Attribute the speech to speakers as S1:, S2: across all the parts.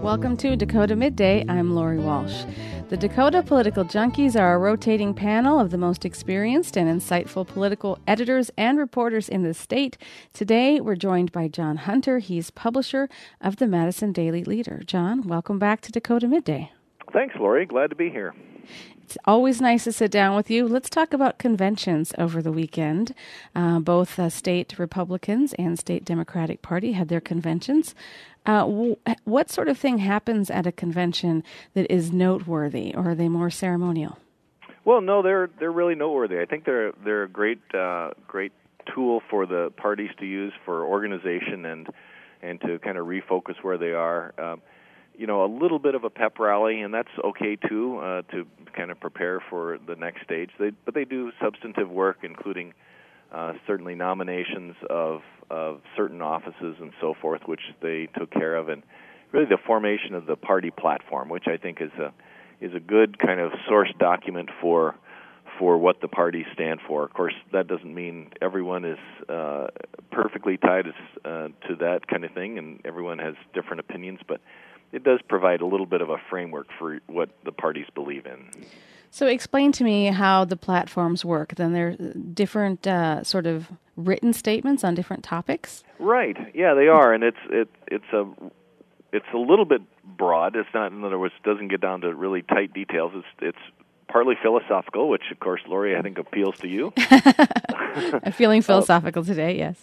S1: Welcome to Dakota Midday. I'm Lori Walsh. The Dakota Political Junkies are a rotating panel of the most experienced and insightful political editors and reporters in the state. Today, we're joined by John Hunter. He's publisher of the Madison Daily Leader. John, welcome back to Dakota Midday.
S2: Thanks, Lori. Glad to be here.
S1: It's always nice to sit down with you. Let's talk about conventions over the weekend. Both state Republicans and state Democratic Party had their conventions. What sort of thing happens at a convention that is noteworthy, or are they more ceremonial?
S2: Well, no, they're really noteworthy. I think they're a great tool for the parties to use for organization and to kind of refocus where they are. A little bit of a pep rally, and that's okay too, to kind of prepare for the next stage. But they do substantive work, including certainly nominations of certain offices and so forth, which they took care of, and really the formation of the party platform, which I think is a good kind of source document for what the parties stand for. Of course, that doesn't mean everyone is perfectly tied to that kind of thing, and everyone has different opinions, but it does provide a little bit of a framework for what the parties believe in.
S1: So explain to me how the platforms work. Then there are different sort of written statements on different topics?
S2: Right. Yeah, they are, and it's a little bit broad. It's not, in other words, it doesn't get down to really tight details. It's partly philosophical, which, of course, Lori, I think appeals to you.
S1: I'm feeling philosophical today, yes.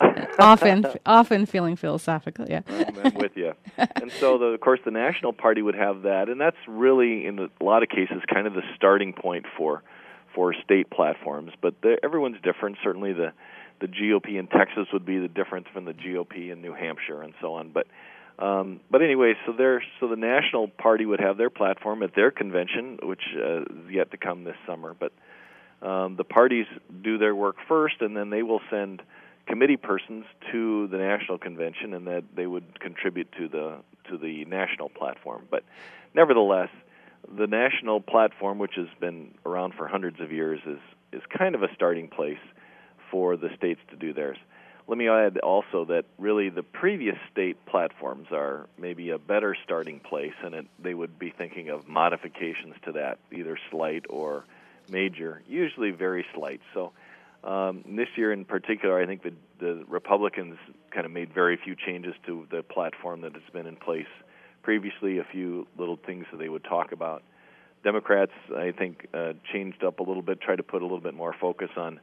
S1: Often feeling philosophical, yeah.
S2: I'm with you. And so, of course, the National Party would have that, and that's really, in a lot of cases, kind of the starting point for state platforms. But everyone's different. Certainly the GOP in Texas would be the difference from the GOP in New Hampshire and so on. But anyway, so the National Party would have their platform at their convention, which is yet to come this summer. But the parties do their work first, and then they will send committee persons to the national convention, and that they would contribute to the national platform. But nevertheless, the national platform, which has been around for hundreds of years, is kind of a starting place for the states to do theirs. Let me add also that really the previous state platforms are maybe a better starting place, and they would be thinking of modifications to that, either slight or major, usually very slight. So this year in particular, I think the Republicans kind of made very few changes to the platform that has been in place previously, a few little things that they would talk about. Democrats, I think, changed up a little bit, tried to put a little bit more focus on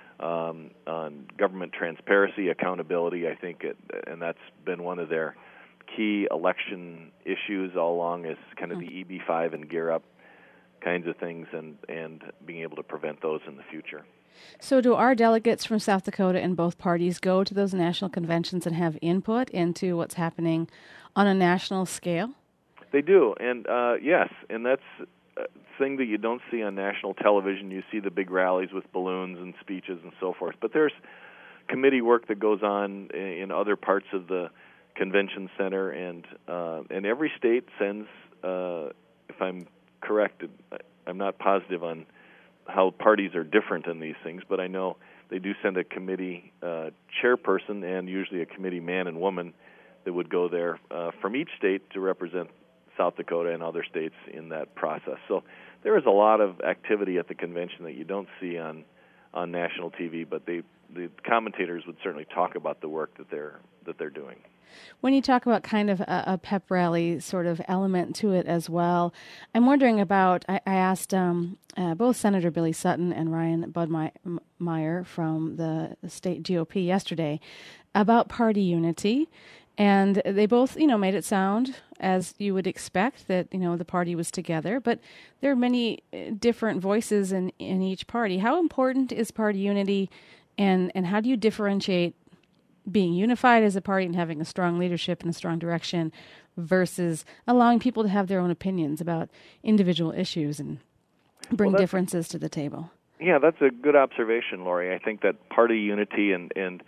S2: government transparency, accountability, I think, and that's been one of their key election issues all along, is kind of the EB-5 and Gear Up kinds of things, and being able to prevent those in the future.
S1: So do our delegates from South Dakota and both parties go to those national conventions and have input into what's happening on a national scale? They
S2: do, and yes, and that's thing that you don't see on national television. You see the big rallies with balloons and speeches and so forth, but there's committee work that goes on in other parts of the convention center, and every state sends, if I'm correct, I'm not positive on how parties are different in these things, but I know they do send a committee chairperson and usually a committee man and woman that would go there from each state to represent South Dakota and other states in that process. So there is a lot of activity at the convention that you don't see on national TV, but the commentators would certainly talk about the work that they're doing.
S1: When you talk about kind of a pep rally sort of element to it as well, I'm wondering about, I asked both Senator Billy Sutton and Ryan Budmeier from the state GOP yesterday about party unity. And they both, made it sound, as you would expect, that, the party was together. But there are many different voices in each party. How important is party unity, and how do you differentiate being unified as a party and having a strong leadership and a strong direction versus allowing people to have their own opinions about individual issues and bring differences to the table?
S2: Yeah, that's a good observation, Lori. I think that party unity and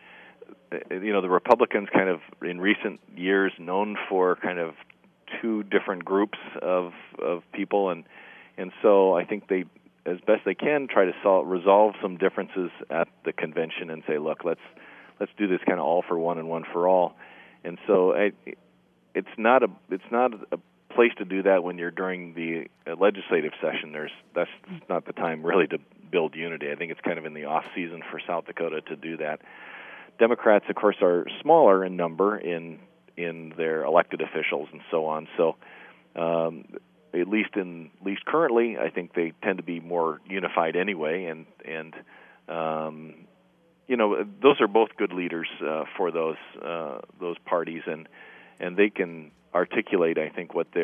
S2: the Republicans kind of in recent years known for kind of two different groups of people, and so I think they, as best they can, try to resolve some differences at the convention and say, look, let's do this kind of all for one and one for all. And so it's not a place to do that when you're during the legislative session. That's not the time really to build unity. I think it's kind of in the off season for South Dakota to do that. Democrats, of course, are smaller in number in their elected officials and so on. So at least currently, I think they tend to be more unified anyway, and those are both good leaders for those parties, and they can articulate, I think, what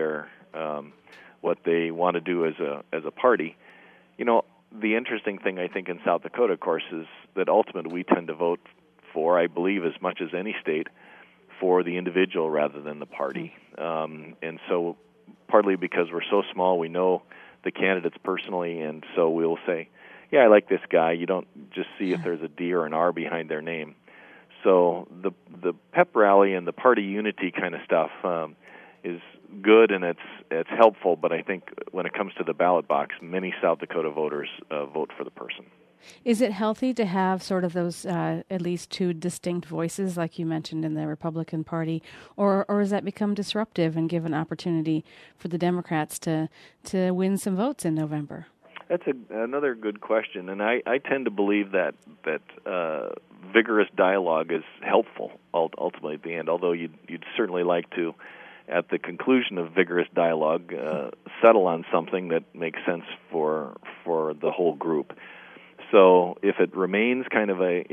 S2: they want to do as a party. The interesting thing, I think, in South Dakota, of course, is that ultimately we tend to vote for, I believe, as much as any state, for the individual rather than the party. And so partly because we're so small, we know the candidates personally, and so we'll say, yeah, I like this guy. You don't just see if there's a D or an R behind their name. So the pep rally and the party unity kind of stuff is good, and it's helpful, but I think when it comes to the ballot box, many South Dakota voters vote for the person.
S1: Is it healthy to have sort of those at least two distinct voices, like you mentioned in the Republican Party, or has that become disruptive and give an opportunity for the Democrats to win some votes in November?
S2: That's another good question, and I tend to believe that vigorous dialogue is helpful ultimately at the end, although you'd certainly like to, at the conclusion of vigorous dialogue, settle on something that makes sense for the whole group. So if it remains kind of a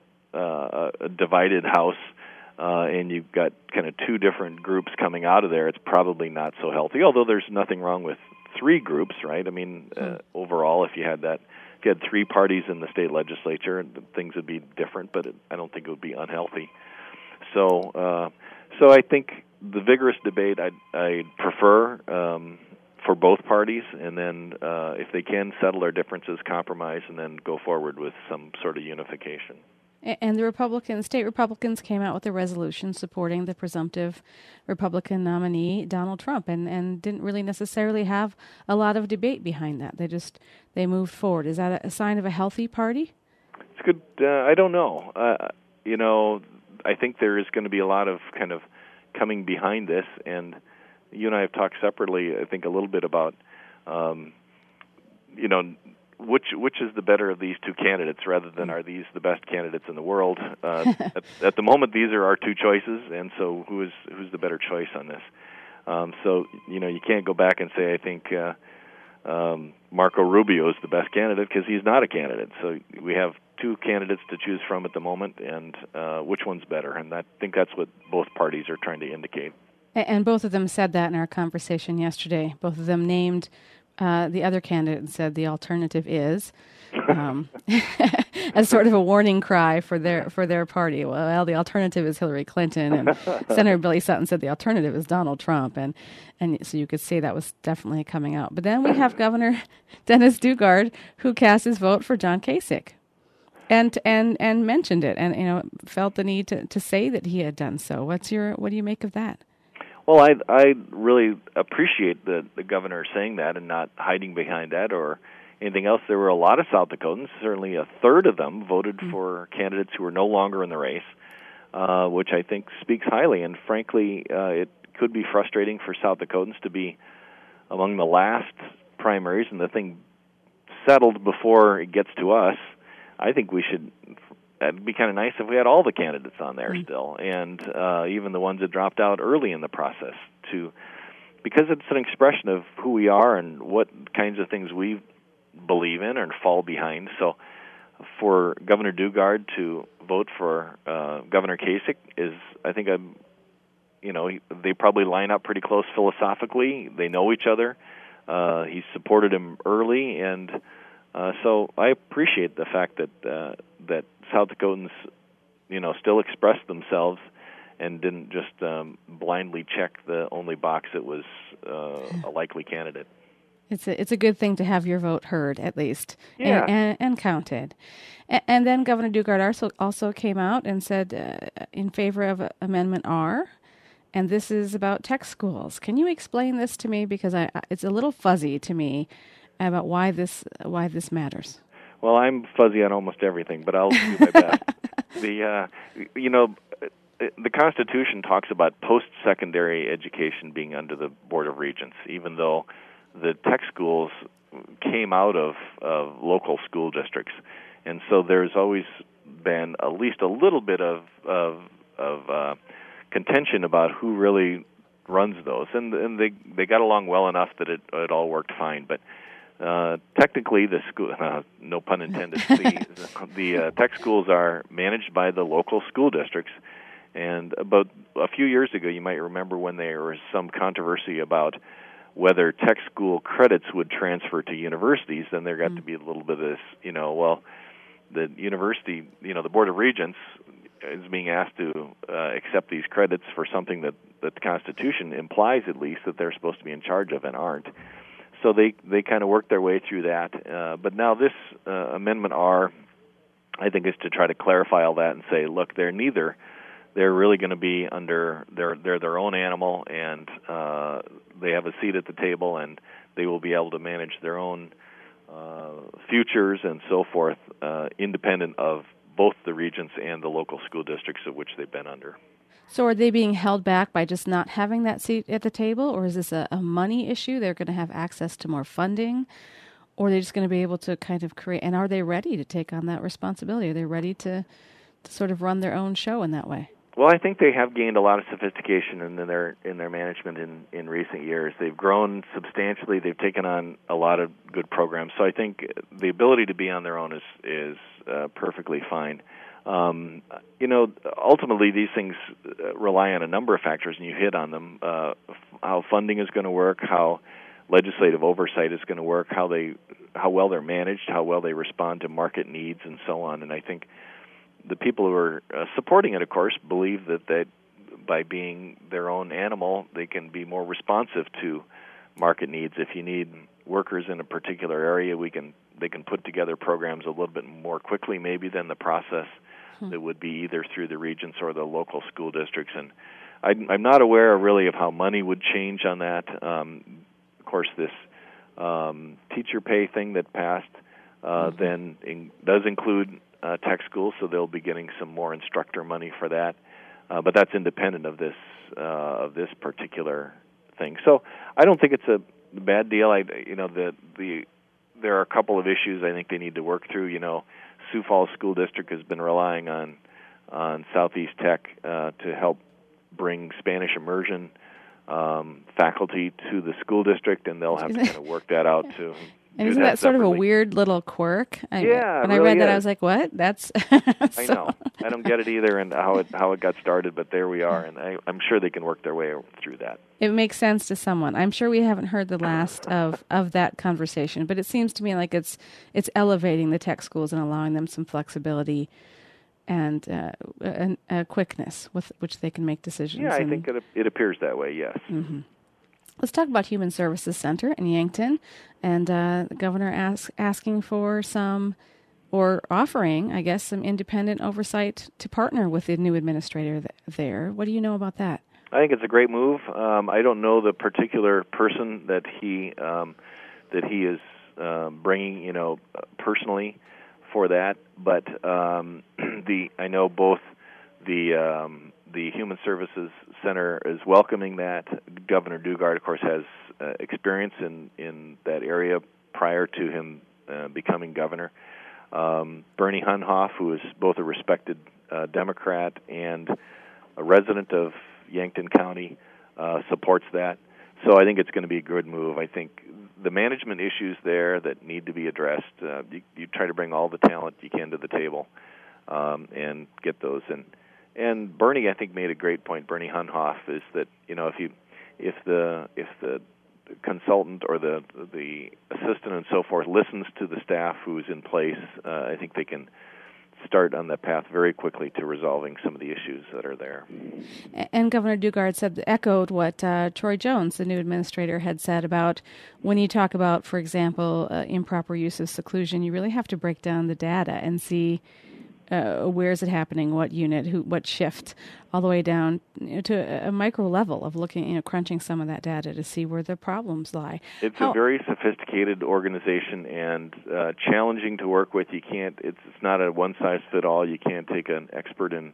S2: divided house, and you've got kind of two different groups coming out of there, it's probably not so healthy. Although there's nothing wrong with three groups, right? I mean, overall, if you had three parties in the state legislature, things would be different. But I don't think it would be unhealthy. So I think the vigorous debate I prefer for both parties, and then if they can settle their differences, compromise, and then go forward with some sort of unification.
S1: And the state Republicans came out with a resolution supporting the presumptive Republican nominee, Donald Trump, and didn't really necessarily have a lot of debate behind that. They moved forward. Is that a sign of a healthy party?
S2: It's good. I don't know. I think there is going to be a lot of kind of coming behind this, and you and I have talked separately, I think, a little bit about, which is the better of these two candidates, rather than are these the best candidates in the world. At the moment, these are our two choices, and so who's the better choice on this? So you can't go back and say I think Marco Rubio is the best candidate, because he's not a candidate. So we have two candidates to choose from at the moment, and which one's better? And I think that's what both parties are trying to indicate.
S1: And both of them said that in our conversation yesterday. Both of them named the other candidate and said the alternative is, as sort of a warning cry for their party. Well, the alternative is Hillary Clinton, and Senator Billy Sutton said the alternative is Donald Trump, and so you could say that was definitely coming out. But then we have Governor Dennis Daugaard, who cast his vote for John Kasich, and mentioned it, and felt the need to say that he had done so. What do you make of that?
S2: Well, I really appreciate the governor saying that and not hiding behind that or anything else. There were a lot of South Dakotans, certainly a third of them, voted for candidates who were no longer in the race, which I think speaks highly. And frankly, it could be frustrating for South Dakotans to be among the last primaries and the thing settled before it gets to us. I think we should. It'd be kind of nice if we had all the candidates on there still, and even the ones that dropped out early in the process, because it's an expression of who we are and what kinds of things we believe in and fall behind. So for Governor Daugaard to vote for Governor Kasich is, I think, they probably line up pretty close philosophically. They know each other. He supported him early, and so I appreciate the fact that South Dakotans, still expressed themselves and didn't just blindly check the only box that was a likely candidate.
S1: It's a good thing to have your vote heard, at least,
S2: yeah.
S1: and counted. And then Governor Daugaard also came out and said in favor of Amendment R, and this is about tech schools. Can you explain this to me, because it's a little fuzzy to me about why this matters? Well,
S2: I'm fuzzy on almost everything, but I'll do my best. the Constitution talks about post-secondary education being under the Board of Regents, even though the tech schools came out of local school districts. And so there's always been at least a little bit of contention about who really runs those. And they got along well enough that it all worked fine. But technically, the school, no pun intended, the tech schools are managed by the local school districts. And about a few years ago, you might remember when there was some controversy about whether tech school credits would transfer to universities, then there got to be a little bit of this, the university, the Board of Regents is being asked to accept these credits for something that the Constitution implies, at least, that they're supposed to be in charge of and aren't. So they kind of worked their way through that. But now this Amendment R, I think, is to try to clarify all that and say, look, they're neither. They're really going to be under they're their own animal, and they have a seat at the table, and they will be able to manage their own futures and so forth, independent of both the regents and the local school districts of which they've been under.
S1: So are they being held back by just not having that seat at the table, or is this a money issue? They're going to have access to more funding, or are they just going to be able to kind of create, and are they ready to take on that responsibility? Are they ready to sort of run their own show in that way?
S2: Well, I think they have gained a lot of sophistication in their management in recent years. They've grown substantially. They've taken on a lot of good programs. So I think the ability to be on their own is perfectly fine. Ultimately, these things rely on a number of factors, and you hit on them. How funding is going to work, how legislative oversight is going to work, how well they're managed, how well they respond to market needs, and so on. And I think the people who are supporting it, of course, believe that by being their own animal, they can be more responsive to market needs. If you need workers in a particular area, they can put together programs a little bit more quickly, maybe, than the process that would be either through the regents or the local school districts. And I'm not aware really of how money would change on that. Of course, this teacher pay thing that passed does include tech schools, so they'll be getting some more instructor money for that. But that's independent of this particular thing. So I don't think it's a bad deal. There are a couple of issues I think they need to work through. Sioux Falls School District has been relying on Southeast Tech to help bring Spanish immersion faculty to the school district, and they'll have to kind of work that out too.
S1: And isn't that sort of a weird little quirk?
S2: When
S1: I read that, I was like, "What? That's."
S2: I know. I don't get it either, and how it got started. But there we are, and I'm sure they can work their way through that.
S1: It makes sense to someone. I'm sure we haven't heard the last of that conversation, but it seems to me like it's elevating the tech schools and allowing them some flexibility and a quickness with which they can make decisions.
S2: Yeah, I think it appears that way. Yes.
S1: Mm-hmm. Let's talk about Human Services Center in Yankton, and the governor asking for some, or offering, I guess, some independent oversight to partner with the new administrator there. What do you know about that?
S2: I think it's a great move. I don't know the particular person that he is bringing, personally for that, but I know both the Human Services Center is welcoming that. Governor Dugard, of course, has experience in that area prior to him becoming governor. Bernie Hunhoff, who is both a respected Democrat and a resident of Yankton County, supports that. So I think it's going to be a good move. I think the management issues there that need to be addressed, you try to bring all the talent you can to the table and get those. And Bernie, I think, made a great point. Bernie Hunhoff is that if the consultant or the assistant and so forth listens to the staff who's in place, I think they can start on that path very quickly to resolving some of the issues that are there.
S1: And Governor Dugard echoed what Troy Jones, the new administrator, had said about when you talk about, for example, improper use of seclusion, you really have to break down the data and see where is it happening, what unit, what shift, all the way down to a micro level of looking, crunching some of that data to see where the problems lie.
S2: It's a very sophisticated organization and challenging to work with. It's not a one-size-fit-all. You can't take an expert in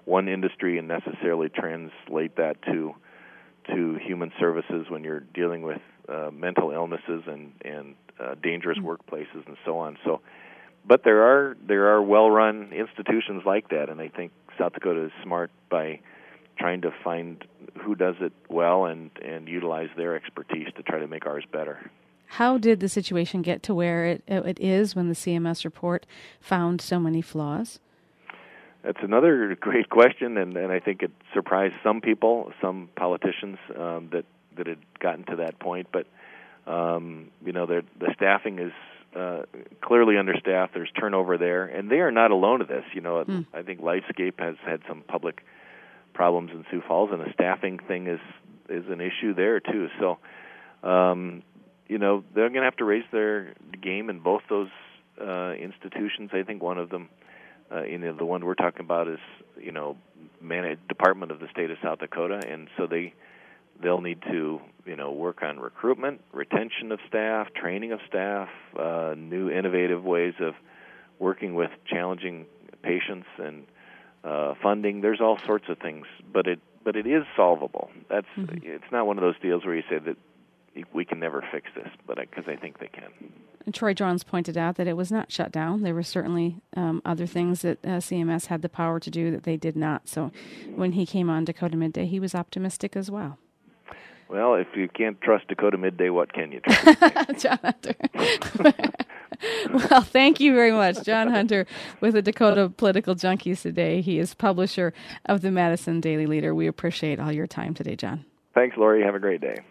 S2: one industry and necessarily translate that to human services when you're dealing with mental illnesses and dangerous workplaces and so on. So, but there are well-run institutions like that, and I think South Dakota is smart by trying to find who does it well and utilize their expertise to try to make ours better.
S1: How did the situation get to where it is when the CMS report found so many flaws?
S2: That's another great question, and I think it surprised some people, some politicians, that had gotten to that point. But the staffing is clearly understaffed. There's turnover there, and they are not alone to this. I think LifeScape has had some public problems in Sioux Falls, and the staffing thing is an issue there too. So, they're going to have to raise their game in both those institutions. I think one of them, the one we're talking about, is Department of the State of South Dakota, and so they'll need to work on recruitment, retention of staff, training of staff, new innovative ways of working with challenging patients and funding. There's all sorts of things, but it is solvable. It's not one of those deals where you say that we can never fix this, but because I think they can.
S1: And Troy Johns pointed out that it was not shut down. There were certainly other things that CMS had the power to do that they did not. So when he came on Dakota Midday, he was optimistic as well.
S2: Well, if you can't trust Dakota Midday, what can you trust?
S1: John Hunter. Well, thank you very much. John Hunter with the Dakota Political Junkies today. He is publisher of the Madison Daily Leader. We appreciate all your time today, John.
S2: Thanks, Lori. Have a great day.